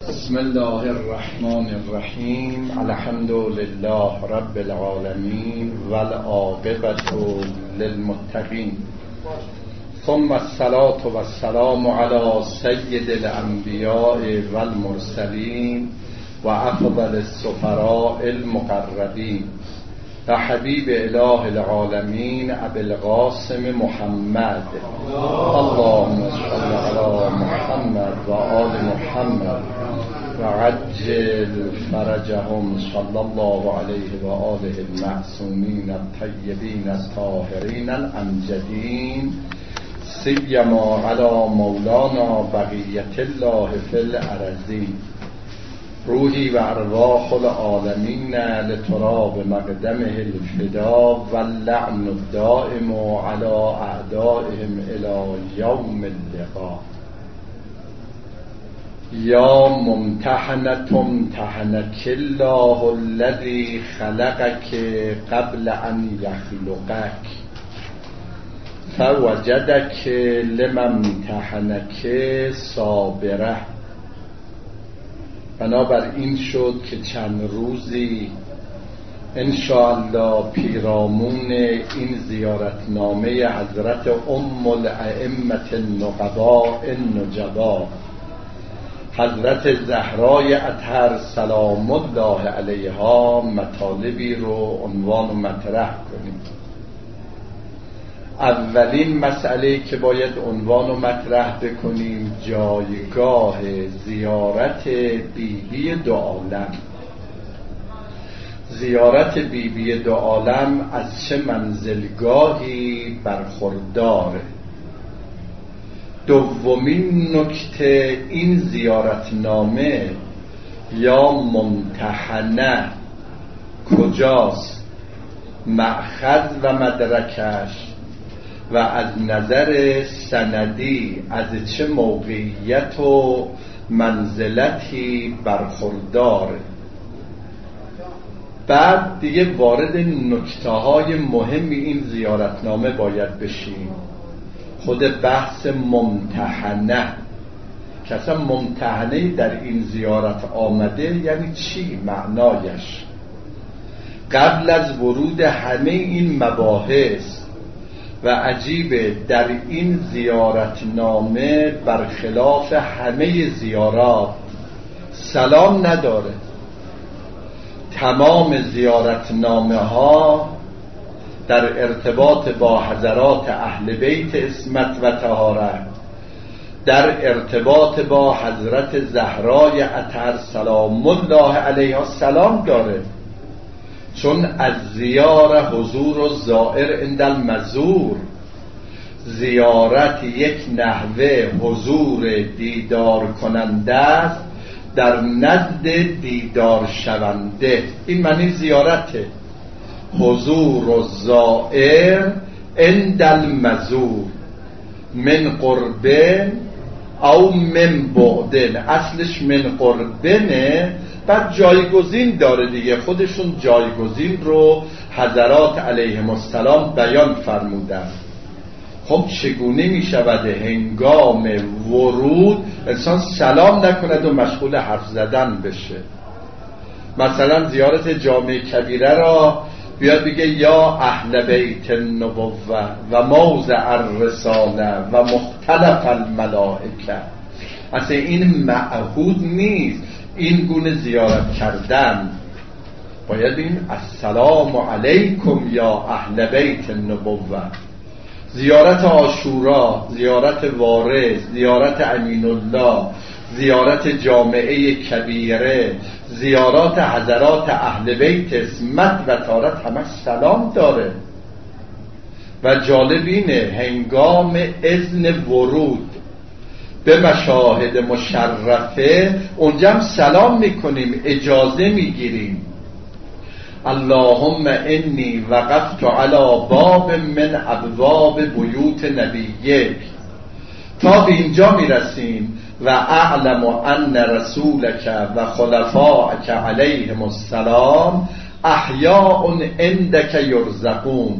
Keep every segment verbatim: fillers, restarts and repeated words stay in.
بسم الله الرحمن الرحیم. الحمد لله رب العالمین والعاقبة للمتقین، ثم الصلاة والسلام علی سید الانبیاء والمرسلین و افضل السفراء المقربین و حبیب اله العالمین ابی القاسم محمد. اللهم صل علی محمد و آل محمد و عجل فرجهم صلی الله علیه و آله المعصومین الطیبین الطاهرین الامجدین، سیما علی مولانا بقیة الله فی الارضین. روحی و ارواح العالمین لتراب مقدمه الفدا و اللعن الدائم علی اعدائهم الی یوم اللقاء. یا ممتحنة امتحنک الله الذی خلقک قبل ان یخلقک فوجدک لما امتحنک صابره. بنابراین شد که چند روزی انشاءالله پیرامون این زیارتنامه حضرت ام الائمة النقباء النجبا حضرت زهرای اطهر سلام الله علیها مطالبی رو عنوان و مطرح کنیم. اولین مسئله که باید عنوان و مطرح بکنیم جایگاه زیارت بیبی دو عالم. زیارت بیبی دو عالم از چه منزلگاهی برخورداره؟ دومین نکته، این زیارتنامه یا ممتحنه کجاست؟ مأخذ و مدرکش و از نظر سندی از چه موقعیت و منزلتی برخورداره؟ بعد دیگه وارد نکته های مهم این زیارتنامه باید بشیم. خود بحث ممتحنه که اصلا ممتحنه در این زیارت آمده یعنی چی؟ معنایش قبل از ورود همه این مباحث و عجیبه در این زیارتنامه برخلاف همه زیارات سلام نداره. تمام زیارتنامه ها در ارتباط با حضرات اهل بیت عصمت و طهارت، در ارتباط با حضرت زهرای اطهر سلام الله علیها سلام داره، چون از زیاره حضور و زائر عند المزور. زیارت یک نحوه حضور دیدار کننده است در نزد دیدار شونده. این معنی زیارته، حضور و زائر عند المزور من قربن او من بعدن. اصلش من قربنه، بعد جایگزین داره دیگه. خودشون جایگزین رو حضرات علیهم السلام بیان فرمودن. خب چگونه می شود هنگام ورود انسان سلام نکند و مشغول حرف زدن بشه؟ مثلا زیارت جامع کبیره را بیاد بگه یا اهل بیت النبوه و موضع الرساله و مختلف الملائکه. اصلا این معهود نیست این گونه زیارت کردن. باید این السلام علیکم یا اهل بیت النبوه. زیارت عاشورا، زیارت وارث، زیارت امین الله، زیارت جامعه کبیره، زیارات حضرات اهل بیت عصمت و طهارت همه سلام داره. و جالب اینه هنگام اذن ورود به مشاهد مشرفه اونجا هم سلام میکنیم، اجازه میگیریم. اللهم انی وقفت علی باب من ابواب بیوت نبیک تا به اینجا میرسیم. و اعلم ان رسولک و خلفاءک علیهم السلام احیاء عندک یرزقون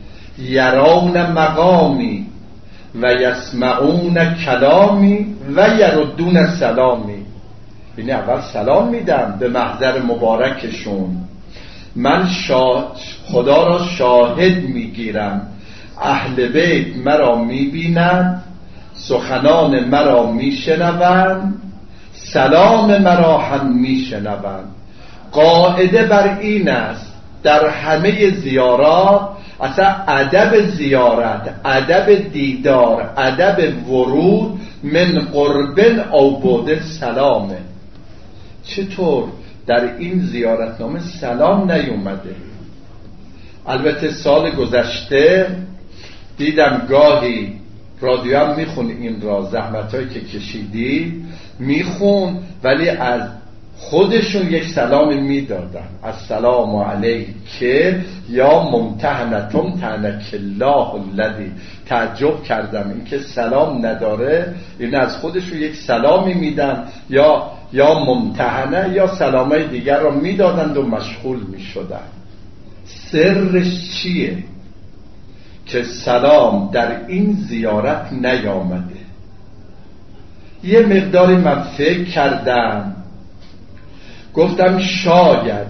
یرون مقامی و یسمعون کلامی و یردون سلامی. یعنی اول سلام میدم به محضر مبارکشون. من شا... خدا را شاهد میگیرم، اهل بیت مرا میبینند، سخنان مرا میشنوند، سلام مرا هم میشنوند. قاعده بر این است در همه زیارات، اصلا ادب زیارت، ادب دیدار، ادب ورود من قربن او بعد سلامه. چطور در این زیارتنامه سلام نیومده؟ البته سال گذشته دیدم گاهی رادیو هم میخون این را، زحمتایی که کشیدی میخون، ولی از خودشون یک سلام میدادن، السلام علیک یا ممتحنتم تنک الله الذی. تعجب کردم اینکه سلام نداره، این از خودشون یک سلامی میدن، یا یا ممتحنه یا سلامای دیگر را میدادند و مشغول میشدن. سرش چیه که سلام در این زیارت نیامده؟ یه مقداری من فکر کردم، گفتم شاید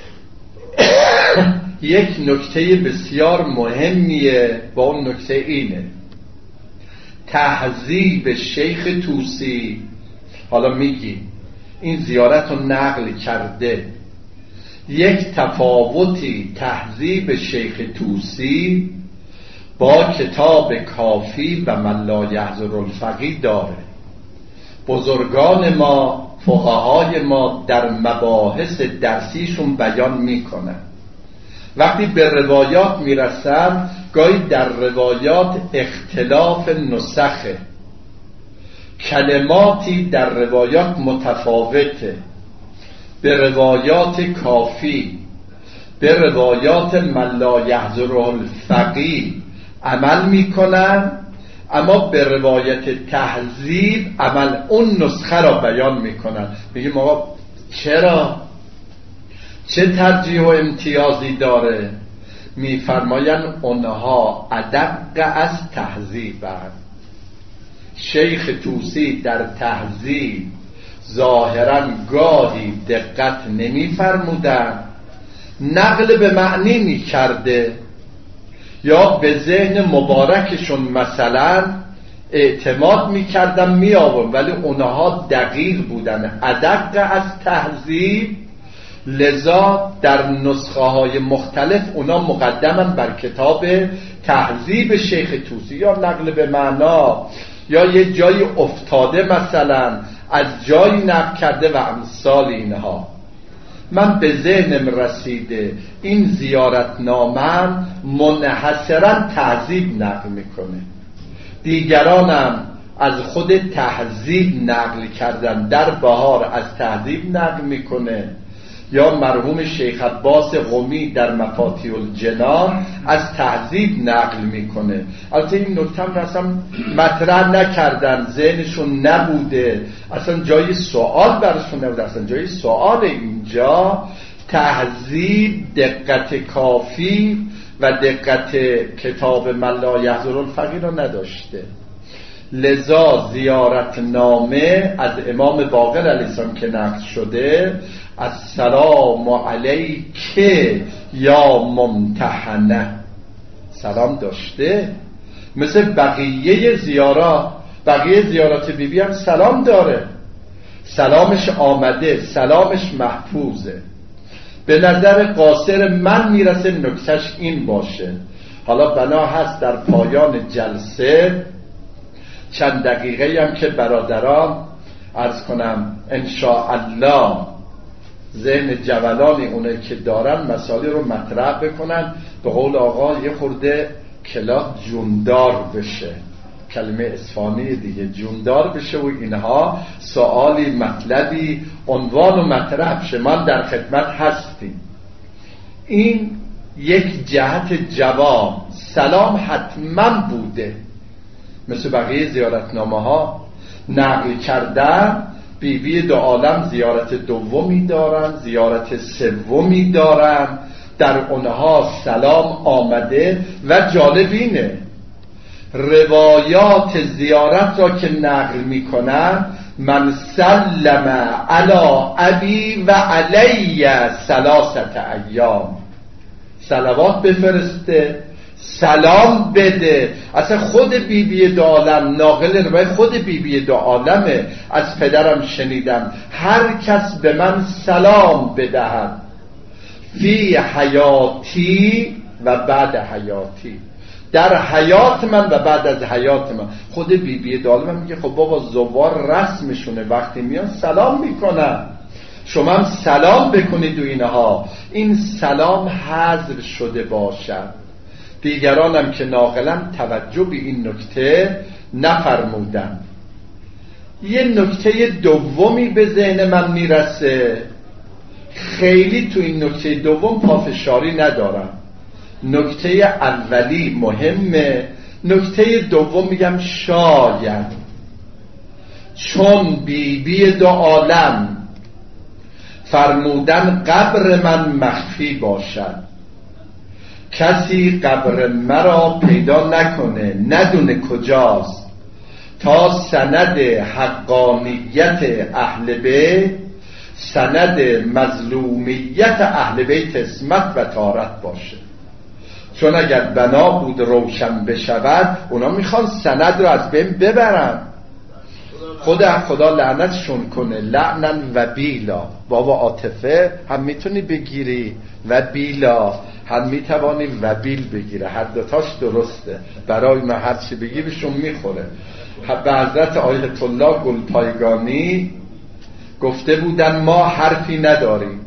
یک نکته بسیار مهمیه، با اون نکته اینه تهذیب شیخ طوسی. حالا میگی این زیارت رو نقل کرده، یک تفاوتی تهذیب شیخ طوسی با کتاب کافی و من لا یحضر الفقیه داره. بزرگان ما، فقهای ما در مباحث درسیشون بیان میکنن، وقتی به روایات میرسن گاهی در روایات اختلاف نسخه، کلماتی در روایات متفاوته. به روایات کافی، به روایات من لا یحضر الفقیه عمل میکنن، اما به روایت تهذیب عمل اون نسخه را بیان میکنن. میگیم آقا چرا؟ چه ترجیح و امتیازی داره؟ میفرماین اونها ادق از تهذیبن. شیخ طوسی در تهذیب ظاهرا گاهی دقت نمیفرمودن، نقل به معنی میکرده، یا به ذهن مبارکشون مثلا اعتماد میکردن میآورد، ولی اونها دقیق بودن، ادق از تهذیب. لذا در نسخه های مختلف اونا مقدمن بر کتاب تهذیب شیخ طوسی، یا نقل به معنا، یا یه جایی افتاده مثلا از جایی نقل کرده و امثال اینها. من به ذهنم رسیده این زیارتنامه منحصرا تهذیب نقل میکنه، دیگرانم از خود تهذیب نقل کردن. در بهار از تهذیب نقل میکنه، یا مرحوم شیخ عباس قمی در مفاتیح الجنان از تهذیب نقل میکنه. البته این نکته هم اصلا مطرح نکردن، ذهنشون نبوده، اصلا جای سوال برشون نبوده. اصلا جای سوال اینجا تهذیب دقت کافی و دقت کتاب من لا یحضر الفقیه را نداشته. لذا زیارتنامه از امام باقر علیه السلام که نقل شده، السلام علیک یا ممتحنه، سلام داشته. مثل بقیه زیارات، بقیه زیارات بی بی هم سلام داره، سلامش آمده، سلامش محفوظه. به نظر قاصر من میرسه نکتهش این باشه. حالا بنا هست در پایان جلسه چند دقیقه هم که برادران عرض کنم انشاءالله ذهن جولانی اونه که دارن مسائل رو مطرح بکنن، به قول آقا یه خورده کلاه جوندار بشه، کلمه اصفهانی دیگه، جوندار بشه و اینها سوالی مطلبی عنوان و مطرح شه. من در خدمت هستیم. این یک جهت جواب. سلام حتما بوده، مثل بقیه زیارتنامه ها نقل کردن. بی بی دو عالم زیارت دومی دارن، زیارت سومی دارن، در اونها سلام آمده. و جالب اینه روایات زیارت را که نقل میکنن من سلم علی ابی و علی ثلاثه ایام، صلوات بفرسته، سلام بده. اصلا خود بی بی دو عالم، ناقل روای خود بی بی دو عالمه، از پدرم شنیدم هر کس به من سلام بدهد فی حیاتی و بعد حیاتی، در حیات من و بعد از حیات من. خود بی بی دو عالم میگه خب بابا زوار رسمشونه، وقتی میان سلام میکنن، شما هم سلام بکنید و اینها. این سلام حذر شده باشد. دیگرانم که ناقلن توجه به این نکته نفرمودن. یه نکته دومی به ذهن من میرسه، خیلی تو این نکته دوم پافشاری ندارم، نکته اولی مهمه، نکته دوم میگم شاید چون بی بی دو عالم فرمودن قبر من مخفی باشد، کسی قبر مرا پیدا نکنه، ندونه کجاست، تا سند حقانیت اهل بیت، سند مظلومیت اهل بیت اسمت و طهارت باشه. چون اگر بنا بود روشن بشود، اونا میخوان سند رو از بین ببرن. خدا خدا لعنتشون کنه، لعنن و بیلا. بابا عاطفه هم میتونی بگیری و بیلا هم میتوانی و بیل بگیره، هر دوتاش درسته. برای من هر چی بگی بهشون میخوره. به حضرت آیت الله گلپایگانی گفته بودن ما حرفی نداریم،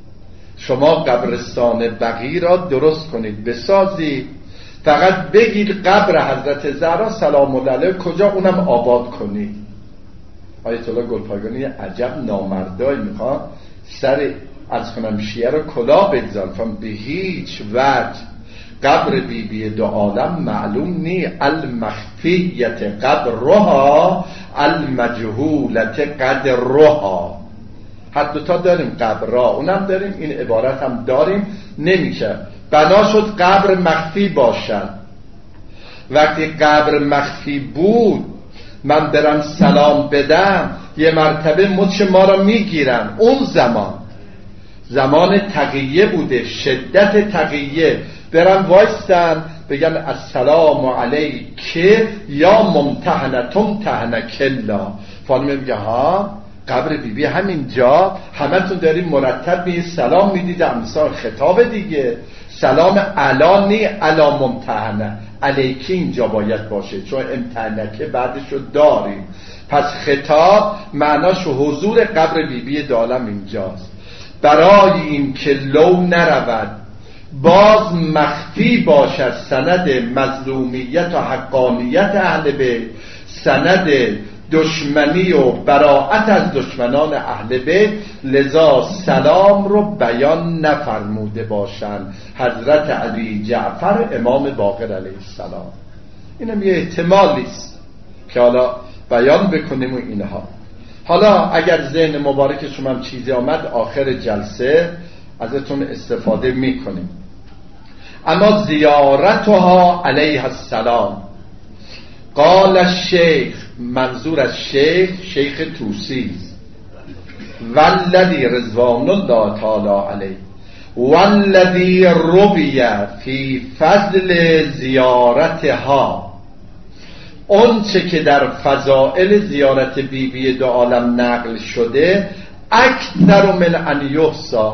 شما قبرستان بقیع را درست کنید، بسازید، فقط بگید قبر حضرت زهرا سلام الله علیها کجا، اونم آباد کنید. آیت الله گلپایگانی عجب نامردایی، میخواد سر از کنم شیعه رو کلا بگذارم، به هیچ وجه قبر بی بی دو عالم معلوم نی، المخفیت قبرها المجهولت قدرها. هر دوتا داریم، قبر را اونم داریم، این عبارت هم داریم. نمیشه بنا شد قبر مخفی باشد. وقتی قبر مخفی بود من برم سلام بدم، یه مرتبه مچ ما را میگیرن. اون زمان زمان تقیه بوده، شدت تقیه، برن وایستن بگن السلام علیک یا ممتحنتم تهنکلا. فاطمه میگه ها قبر بیبی همین جا، همه تون داریم مرتب می سلام میدید، امثال خطاب دیگه، سلام علانی علا ممتحنه، علیکی اینجا باید باشه چون امتحنکه بعدشو داریم. پس خطاب معناش حضور قبر بیبی دو عالم اینجاست. برای این که لو نرود باز مخفی باشد سند مظلومیت و حقانیت اهل بیت، سند دشمنی و براءت از دشمنان اهل بیت، لذا سلام رو بیان نفرموده باشند حضرت علی جعفر امام باقر علیه السلام. اینم یه احتمالی است که حالا بیان بکنیم و اینها. حالا اگر ذهن مبارک شما هم چیزی آمد آخر جلسه ازتون استفاده میکنیم. اما زیارتها علیه السلام، قال الشیخ، منظور از شیخ شیخ توسی والذی رضوان الله تعالی علیه والذی روی فی فضل زیارتها، اون چه که در فضائل زیارت بی بی دو عالم نقل شده، اکثر من ان یحصی،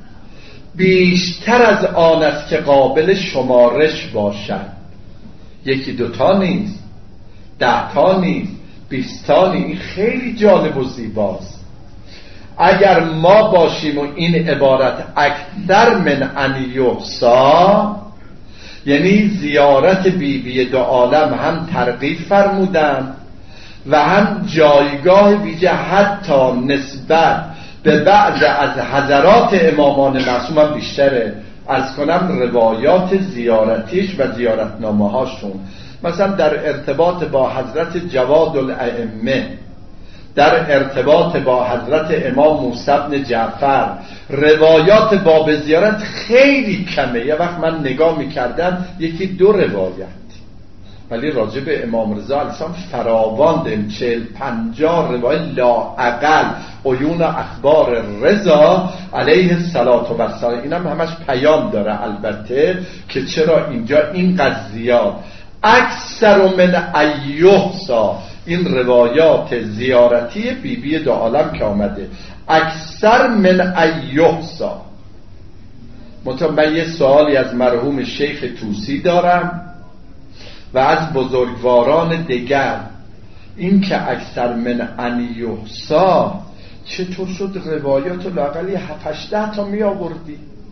بیشتر از آن است که قابل شمارش باشد. یکی دوتا نیست، ده تا نیست، بیست تا نیست. خیلی جالب و زیباست. اگر ما باشیم و این عبارت اکثر من ان یحصی، یعنی زیارت بی بی دو عالم هم ترغیب فرمودن و هم جایگاه ویژه حتی نسبت به بعض از حضرات امامان معصوم هم بیشتره. از کنم روایات زیارتیش و زیارتنامه هاشون، مثلا در ارتباط با حضرت جواد الائمه، در ارتباط با حضرت امام موسی بن جعفر، روایات باب زیارت خیلی کمه. یه وقت من نگاه میکردم یکی دو روایت، ولی راجع به امام رضا علیه السلام فراوان داریم، چهل پنجاه روایت لااقل عیون اخبار رضا علیه السلام. اینم همش پیام داره البته که چرا اینجا این قضیات اکثر من ایحسا، این روایات زیارتی بی بی دو عالم که آمده اکثر من ایحسا. منتها من یه سوالی از مرحوم شیخ طوسی دارم و از بزرگواران دیگر، این که اکثر من ایحسا چطور شد روایات لااقل هفت هشت تا می آوردی؟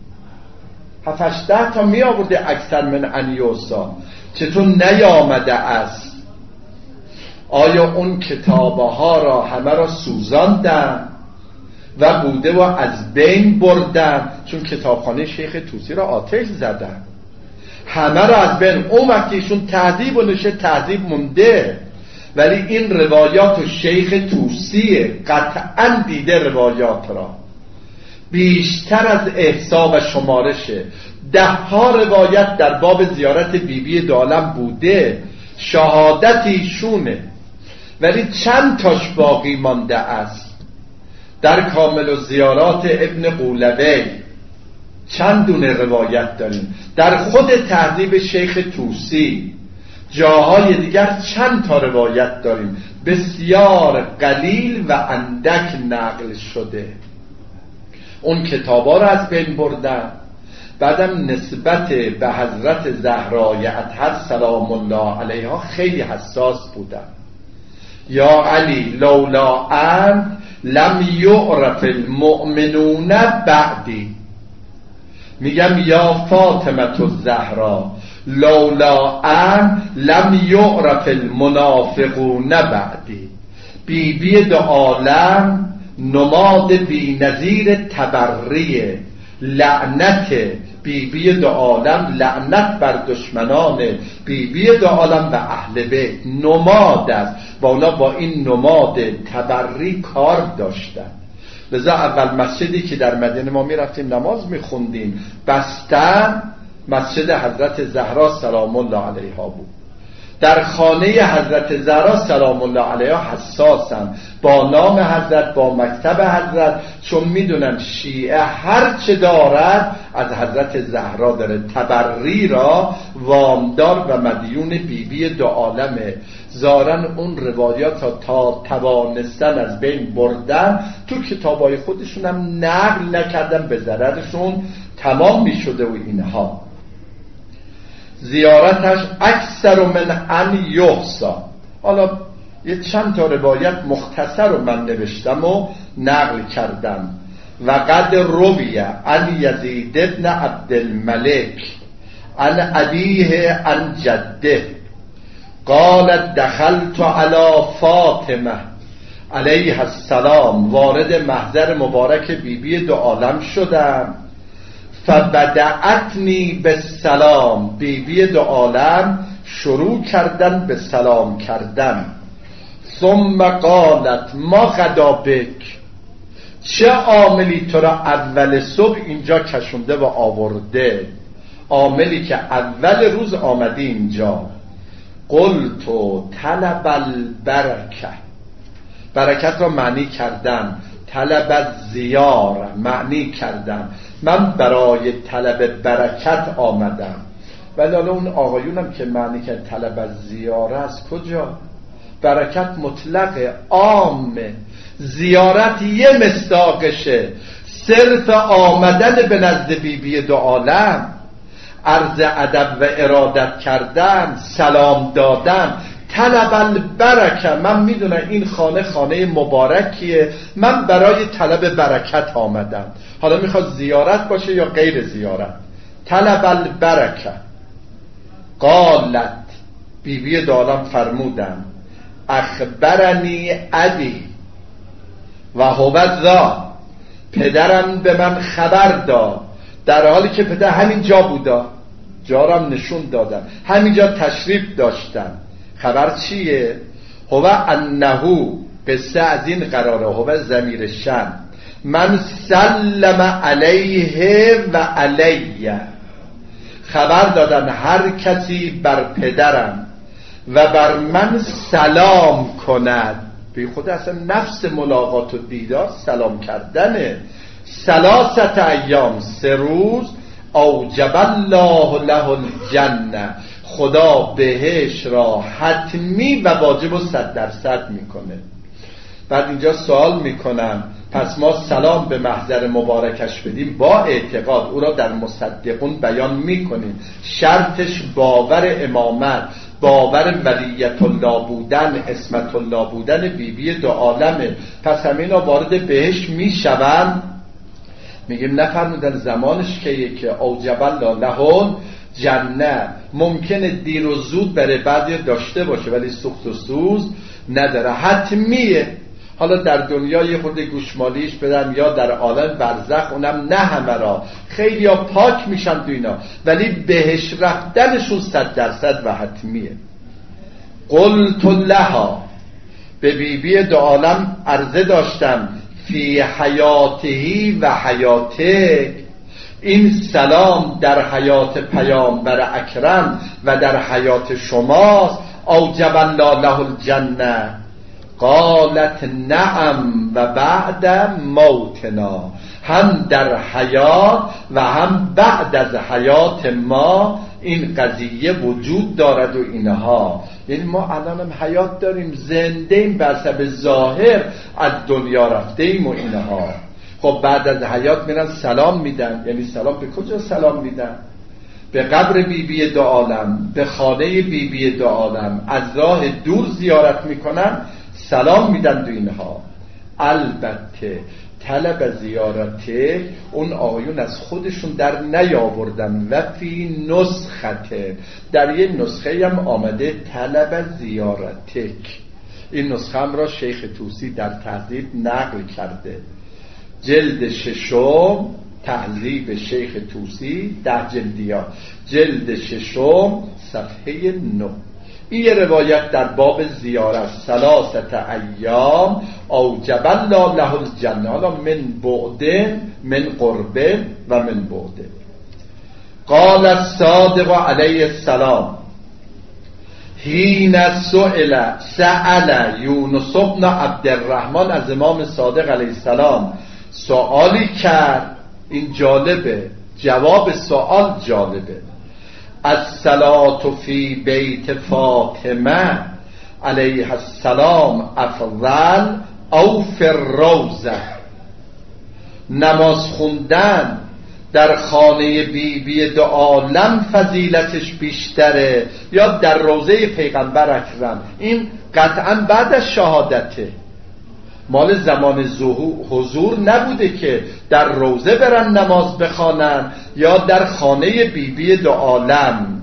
هفت هشت تا می آوردی اکثر من ایحسا، چطور نیامده است؟ آیا اون کتابه ها را همه را سوزاندن و بوده و از بین بردن؟ چون کتابخانه شیخ طوسی را آتش زدن، همه را از بین. اون وقتیشون تهذیب و نشه تهذیب مونده، ولی این روایات و شیخ طوسی قطعا دیده روایات را بیشتر از احصا و شمارشه. ده ها روایت در باب زیارت بیبی بی دو عالم بوده، شهادت ایشونه، ولی چند تاش باقی مانده است. در کامل الزیارات ابن قولبی چند دونه روایت داریم، در خود تهذیب شیخ طوسی جاهای دیگر چند تا روایت داریم، بسیار قلیل و اندک نقل شده. اون کتابا رو از بین بردن. بعدم نسبت به حضرت زهرای اطهر سلام الله علیها خیلی حساس بودن. یا علی لولا ان لم یعرف المؤمنون بعدی، میگم یا فاطمه الزهرا لولا ان لم یعرف المنافقون بعدی. بی بی دو عالم نماد بی نظیر تبریه، لعنت بی بی دو عالم، لعنت بر دشمنان بی بی دو عالم و اهل بیت نماد است. بالا با این نماد تبری کار داشتن. لذا اول مسجدی که در مدینه ما می رفتیم نماز می خوندیم بستن مسجد حضرت زهرا سلام الله علیها بود. در خانه حضرت زهرا سلام الله علیها حساسم با نام حضرت، با مکتب حضرت، چون میدونن شیعه هر چه دارد از حضرت زهرا داره. تبری را وامدار و مدیون بیبی بی دو عالمه. زارن اون روایات تا, تا توانستن از بین بردن، تو کتابای خودشون هم نقل نکردن، به ضررشون تمام میشده و اینها. زیارتش اکثر من ان یحصا. حالا یه چند تا روایت مختصر رو من نوشتم و نقل کردم. و قد رویه ان یزید ابن عبدالملک ان ابیه ان جده قال دخلت علی فاطمه علیه السلام، وارد محضر مبارک بیبی بی دو عالم شدم. فبدأتنی به سلام، بیبی بی دو عالم شروع کردن به سلام کردن. ثم قالت ما غدا بک، چه عاملی تو را اول صبح اینجا کشونده و آورده؟ عاملی که اول روز آمدی اینجا. قلت طلب البرکه، برکت را معنی کردم. طلب زیار معنی کردم، من برای طلب برکت آمدم. ولی حالا اون آقایونم که معنی کرد طلب زیاره است، کجا؟ برکت مطلق عامه، زیارت یه مصداقشه. صرف آمدن به نزد بیبی بی دو عالم، عرض ادب و ارادت کردن، سلام دادن، طلب البرکه. من میدونم این خانه خانه مبارکیه، من برای طلب برکت آمدم. حالا میخواد زیارت باشه یا غیر زیارت. طلب البرکه. قالت، بیبی دو عالم فرمودن اخبرنی ابی و هو ذا، پدرم به من خبر داد، در حالی که پدر همین جا بودا، جارم نشون دادن، همینجا تشریف داشتن. خبر چیه؟ هو انهو، قصه از این قراره، هو ضمیر شن، من سلم علیه و علیه، خبر دادن هر کسی بر پدرم و بر من سلام کند. بی خود اصلا نفس ملاقات و دیدار سلام کردنه. ثلاثت ایام، سه روز، اوجب الله له الجنه، خدا بهش را حتمی و واجب و صد درصد میکنه. بعد اینجا سوال میکنم پس ما سلام به محضر مبارکش بدیم با اعتقاد، او را در مصدقون بیان میکنیم، شرطش باور امامت، باور ولیت الله بودن، اسمت الله بودن بیبی بی دو عالمه، پس همینا وارد بهش میشوند. میگیم نفرمودن زمانش که که اوجب الله لهون جنه، ممکنه دیر و زود بره بعدی داشته باشه ولی سوخت و سوز نداره، حتمیه. حالا در دنیا یه خورده گوشمالیش بدم یا در عالم برزخ، اونم نه همه را، خیلی ها پاک میشن تو اینا، ولی بهش رفتنشون صد درصد و حتمیه. قلت لها، به بیبی دو عالم عرضه داشتم، فی حیاتهی و حیاتک، این سلام در حیات پیامبر اکرم و در حیات شماست. اوجب الله له الجنه. قالت نعم و بعد موتنا، هم در حیات و هم بعد از حیات ما این قضیه وجود دارد و اینها. یعنی ما الان هم حیات داریم، زنده ایم، به حسب ظاهر از دنیا رفته ایم و اینها. خب بعد از حیات میرن سلام میدن، یعنی سلام به کجا سلام میدن؟ به قبر بیبی بی دو عالم، به خانه بیبی بی دو عالم، از راه دور زیارت میکنن، سلام میدن دو اینها. البته طلب زیارته اون آیون از خودشون در نیاوردن، و فی نسخته، در یه نسخه هم آمده طلب زیارتک. این نسخه هم را شیخ طوسی در تهذیب نقل کرده، جلد ششم، تهذیب شیخ طوسی، ده جلدیا، جلد ششم صفحه نه. این یه روایت در باب زیارت، ثلاثت ایام اوجب الله له الجنه، حالا من بعد من قرب و من بعد. قال الصادق علیه السلام حین سئل سأل یونس بن عبد الرحمن، از امام صادق علیه السلام سوالی کرد، این جالبه، جواب سوال جالبه. الصلاة فی بیت فاطمه علیه السلام افضل او فی الروضه، نماز خوندن در خانه بیبی بی دو عالم فضیلتش بیشتره یا در روضه پیغمبر اکرم؟ این قطعا بعد از شهادته، مال زمان حضور نبوده که در روضه برن نماز بخوانن یا در خانه بیبی بی دو عالم.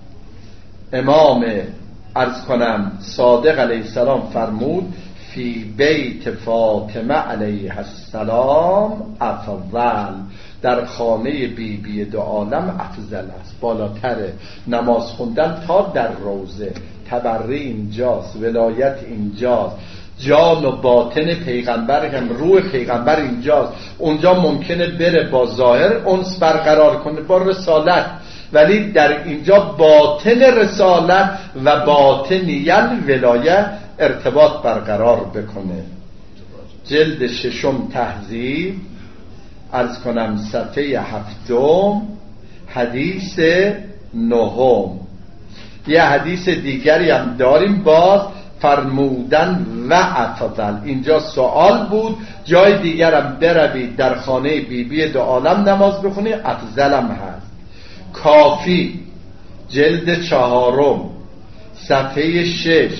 امام عرض کنم صادق علیه السلام فرمود فی بیت فاطمه علیه السلام افضل، در خانه بیبی بی دو عالم افضل است، بالاتره نماز خوندن تا در روضه. تبری اینجاست، ولایت اینجاست، جان و باطن پیغمبر هم، روح پیغمبر اینجاست. اونجا ممکنه بره با ظاهر انس برقرار کنه با رسالت، ولی در اینجا باطن رسالت و باطنیل ولایت ارتباط برقرار بکنه. جلد ششم تهذیب، عرض کنم صفحه هفتم، حدیث نهم. یه حدیث دیگری هم داریم، باز فرمودن و افضل. اینجا سوال بود، جای دیگرم بروید در خانه بیبی بی دو عالم نماز بخونی، افضلم هست. کافی جلد چهارم صفحه شش،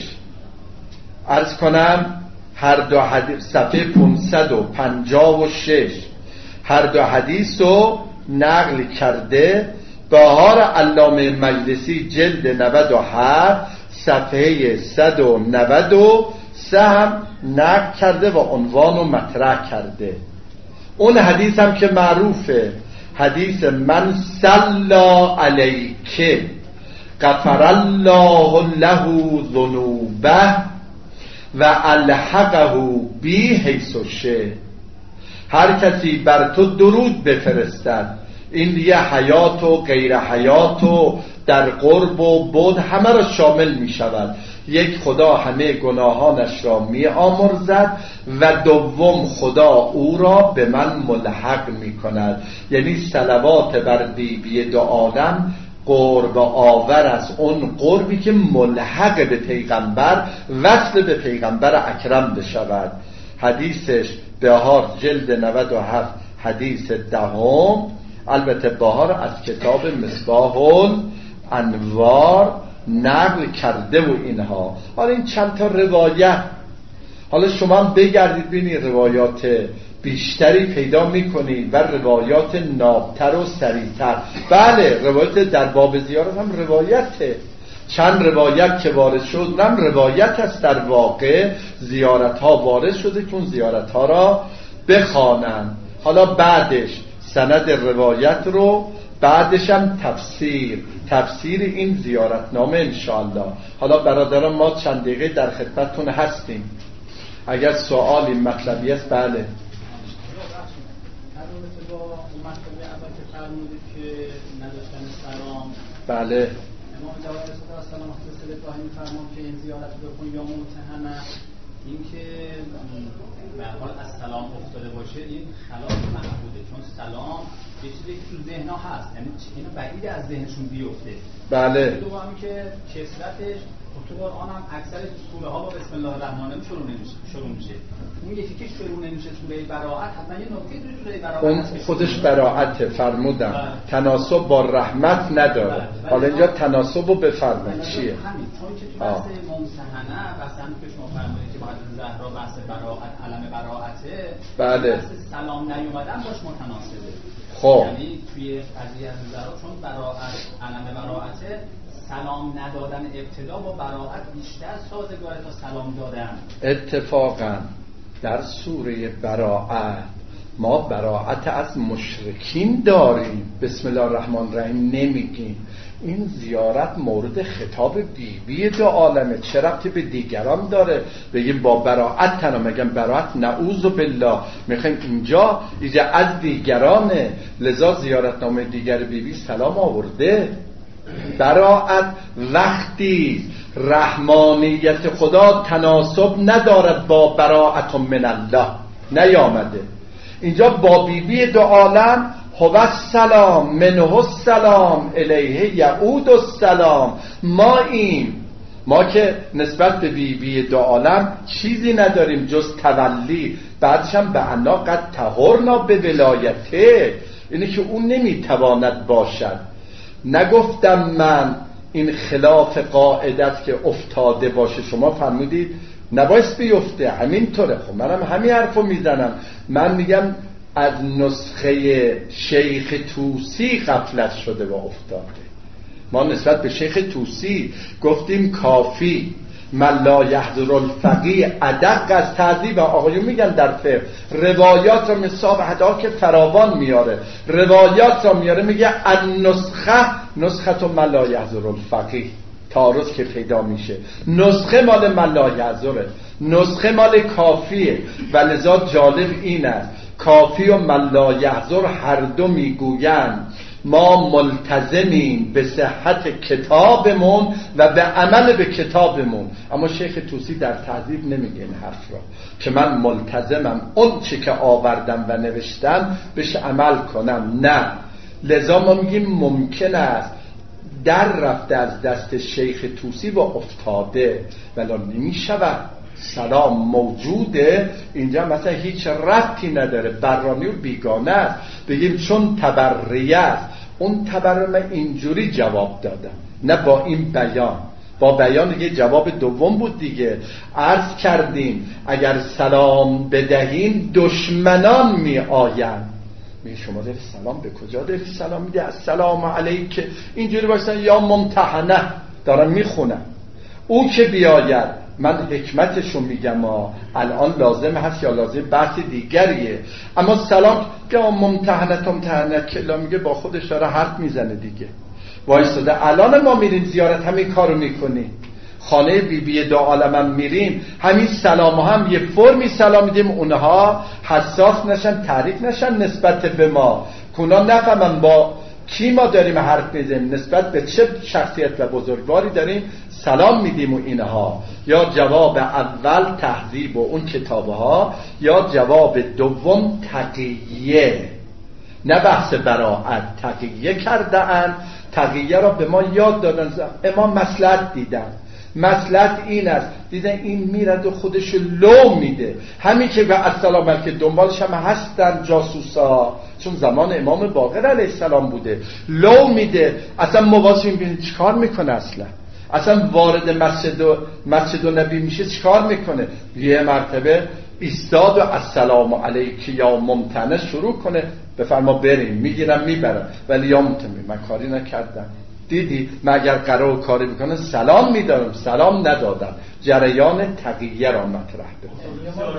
عرض کنم هر دو حدیث، صفحه پانصد و پنجاه و شش، هر دو حدیث رو نقل کرده. بهار علامه مجلسی جلد نود و هفت صفحه صد و نود و سه هم نقل کرده و عنوان و مطرح کرده. اون حدیث هم که معروفه، حدیث من صلی علیک غفر الله له ذنوبه و الحقه بی حیث شاء، هر کسی بر تو درود بفرستد، این دیگه حیات و غیر حیات و در قرب و بعد همه را شامل می شود. یک، خدا همه گناهانش را می آمرزد و دوم خدا او را به من ملحق می کند. یعنی صلوات بر بیبی دو عالم قرب آور از اون قربی که ملحق به پیغمبر، وصل به پیغمبر اکرم بشود. حدیثش بهار جلد نود و هفت حدیث دهم، البته بهار از کتاب مصباح الانوار نقل کرده و اینها. حالا این چند تا روایت، حالا شما بگردید ببینید روایات بیشتری پیدا میکنید و روایات نابتر و سریعتر. بله روایت در باب زیارت هم روایته، چند روایت که وارد شد هم روایت است. در واقع زیارت ها وارد شده که اون زیارت ها را بخوانند. حالا بعدش سند روایت رو، بعدش هم تفسیر تفسیر این زیارتنامه انشاءالله. حالا برادران ما چند دقیقه در خدمتتون هستیم، اگر سوالی مطلبی است. بله بله امام جواد علیه السلام حضرت ابراهیم فرمان که این زیارت رو بکن یا ممتحنه، این که به هر حال از سلام افتاده باشه این خلاف محموده، چون سلام یه چیزی که تو ذهن‌ها هست، یعنی اینو بعید از ذهنشون بیفته. بله دوم که کثرتش تو قرآن هم اکثر سوره ها با بسم الله الرحمن الرحیم شروع نمیشه شروع میشه اون یکی که شروع نمیشه سوره براءت، حتما یه نکته توی سوره براءت اون خودش براءت فرمودم تناسب با رحمت نداره. حالا اینجا تناسب رو بفرمایید چیه؟ همین چون که تو بحث ممتحنه مثلا که شما فرمودید که بعد زهرا بحث براءت علم براءته، بله بحث سلام نیومدن باش متناسبه. خب یعنی توی قضیه زهرا چون براءت علم براءته، سلام ندادن ابتدا با براءت بیشتر سازگاره تا سلام دادن. اتفاقا در سوره براءت ما براءت از مشرکین داریم، بسم الله الرحمن الرحیم نمیگیم. این زیارت مورد خطاب بیبی دو عالمه، چه ربطی به دیگران داره؟ بگیم با براءت تنها، مگم براءت نعوذ بالله میخوایم اینجا اینجا از دیگرانه، لذا زیارتنامه دیگر بیبی سلام آورده. براءت وقتی رحمانیت خدا تناسب ندارد با براءت من الله، نیامده اینجا با بیبی دو عالم هو السلام منه السلام الیه یعود السلام. ما این ما که نسبت به بیبی دو عالم چیزی نداریم جز تولی، بعدش هم به انا قد طهرنا به ولایته، اینه که اون نمیتواند باشد. نگفتم من این خلاف قاعده است که افتاده باشه، شما فرمودید نباید بیفته، همینطوره. خب منم همین حرفو میزنم، من میگم از نسخه شیخ توسی غفلت شده و افتاده. ما نسبت به شیخ توسی گفتیم کافی من لا یحضر الفقیه ادق از تعذیب. آقایون میگن در فقه روایات را مثاب حدا که فراوان میاره، روایات را میاره میگه النسخه نسخه من لا یحضر الفقیه، تعارض که پیدا میشه، نسخه مال من لا یحضره، نسخه مال کافیه. و لذا جالب این است کافی و من لا یحضر هر دو میگویند ما ملتزمیم به صحت کتابمون و به عمل به کتابمون، اما شیخ توسی در تعذیب نمیگه این حرف را که من ملتزمم اون چی که آوردم و نوشتم بهش عمل کنم، نه. لذا ما میگیم ممکن است در رفته از دست شیخ توسی و افتاده، ولی نمیشود. سلام موجوده اینجا، مثلا هیچ ربطی نداره، برانی و بیگانه است. بگیم چون تبریه است، اون تبریه من اینجوری جواب دادم، نه با این بیان، با بیان دیگه جواب دوم بود دیگه. عرض کردیم اگر سلام بدهیم دشمنان می آیند. می شما داری سلام به کجا داری سلام میده؟ السلام علیک اینجوری باشن یا ممتحنه دارم میخونم. او که بیاید، من حکمتشو میگم ها، الان لازم هست یا لازم بحث دیگریه، اما سلام یا ممتحنه ممتحنه کلا میگه با خودش داره حرف میزنه دیگه. وایستاده الان ما میریم زیارت همین کارو میکنیم، خانه بی بی دو عالمم میریم همین سلام هم یه فرمی سلام میدیم، اونها حساس نشن، تحریک نشن نسبت به ما، کونا نفهمن با کی ما داریم حرف بزنیم، نسبت به چه شخصیت و بزرگواری داریم سلام میدیم و اینها، یا جواب اول تهذیب و اون کتابها، یا جواب دوم تقیه، نه بحث براءت، تقیه کرده اند. تقیه را به ما یاد دادن، امام مصلحت دیدن، مصلحت این است، دیدن این میرد و خودش لو میده، همین که به السلام علیکم دنبالش هم هستن جاسوسا، چون زمان امام باقر علیه السلام بوده، لو میده، اصلا مواظب ببینید چیکار میکنه، اصلا اصلا وارد مسجد و مسجد و نبی میشه چیکار میکنه، یه مرتبه ایستاد و السلام علیک یا ممتنع شروع کنه، بفرما بریم، میگیرم میبرم، ولی یا ممتنع من کاری نکردم، دیدی من اگر قرار کاری بکنه سلام میدارم، سلام ندادم، جریان تقیه را مطرح بکنم.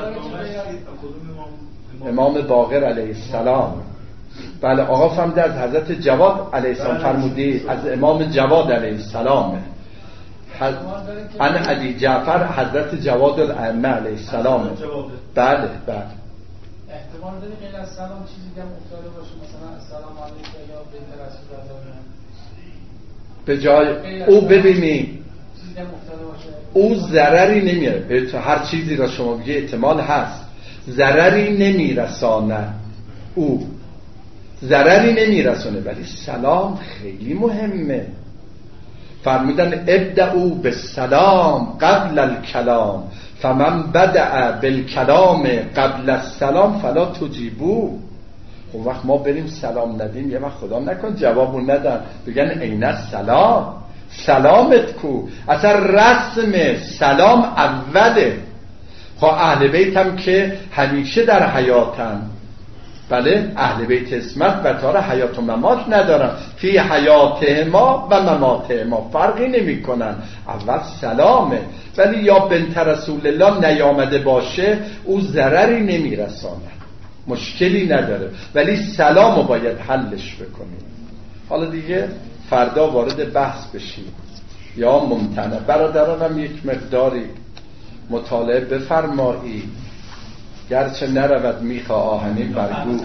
امام باقر علیه السلام، بله آقا فهمده از حضرت جواد علیه السلام فرمودی، از امام جواد علیه السلام، حض... ان علی جعفر حضرت جواد الائمه علیه السلام. بله بله احتمال داره غیر از سلام چیزی دیگه افتاده باشه، مثلا السلام علیکم یا بین رسول الله، به جای او ببینی او ضرری نمیاره، به هر چیزی را شما بگی احتمال هست، ضرری نمیرسانه، او ضرری نمیرسونه، ولی سلام خیلی مهمه. فرمودن ابدأوا بالسلام قبل الکلام فمن بدأ بالکلام قبل السلام فلا تجیبوا. خب وقت ما بریم سلام ندیم، یه وقت خدا نکن جوابو ندن، بگن عین السلام، سلامت کو، اصلا رسم سلام اوله. خب اهل بیت هم که همیشه در حیاتن، بله اهل بیت اسمت و تار حیات و ممات ندارن، فی حیات ما و ممات ما فرقی نمی کنن، اول سلامه، ولی یا بنت رسول الله نیامده باشه او ضرری نمی رسانه، مشکلی نداره، ولی سلامو باید حلش بکنیم. حالا دیگه فردا وارد بحث بشیم یا ممتنع. برادرانم یک مقداری مطالعه بفرمایید، گرچه نرود میخا آهنی برگوش.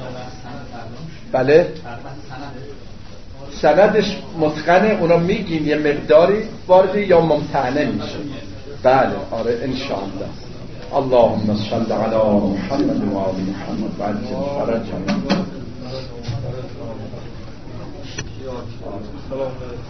بله سندش متقنه، اونا میگیم یه مقداری وارد یا ممتنع میشه. بله آره انشاءالله. اللهم صل علی محمد و آل محمد و عجل فرجهم.